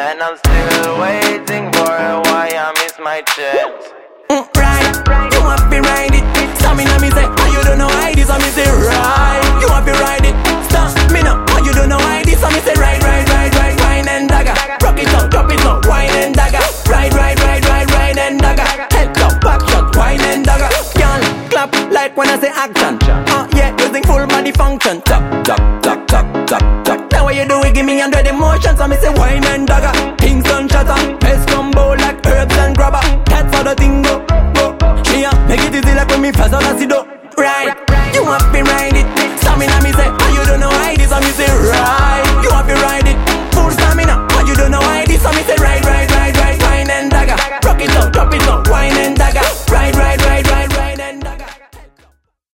and I'm still waiting for why I miss my chance. Right, you want to ride it. Stamina me say, oh you don't know why this. I me say right, you want to ride it. Stamina, oh you don't know why this. I me say right, wine and dagger. Rock it up, drop it up, wine and dagger. Right, and dagger. Head up, back shot, wine and dagger. Y'all clap like when I say action. Yeah, using full body function. Tap. Now what you do it, give me 100 emotions. I me say wine and dagger. Things don't shatter, best combo like herbs and grabber. That's how the thing go. Yeah, make it easy like when me fast on a sit up. Right, you want to ride it. Stamina me say, oh you don't know why this. I me say right, you want to ride it. Full stamina, oh you don't know why this. I me say right, wine and dagger. Rock it up, drop it up, wine and